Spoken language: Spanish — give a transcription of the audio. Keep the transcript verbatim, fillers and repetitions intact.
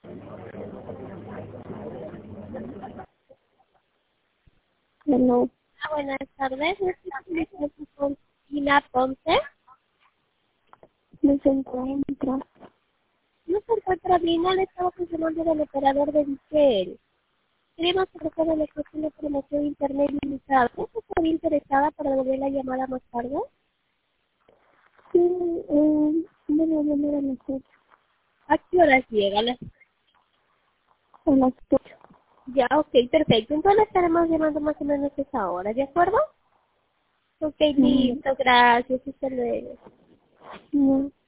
Hello. Ah, buenas tardes. ¿Me estoy con Tina Ponce? No se encuentra. No se encuentra bien, no le estaba funcionando del operador de Disquel. Queremos ofrecer la cuestión de promoción de internet limitada. ¿Usted estaría interesada para devolver la llamada más tarde? Sí, eh, bueno, yo me a las ocho. ¿A qué horas llega? A las- A las ocho. Ya, ok, perfecto. Entonces estaremos llamando más o menos a esa hora, ¿de acuerdo? Ok, Mm, listo, gracias. Hasta luego. no.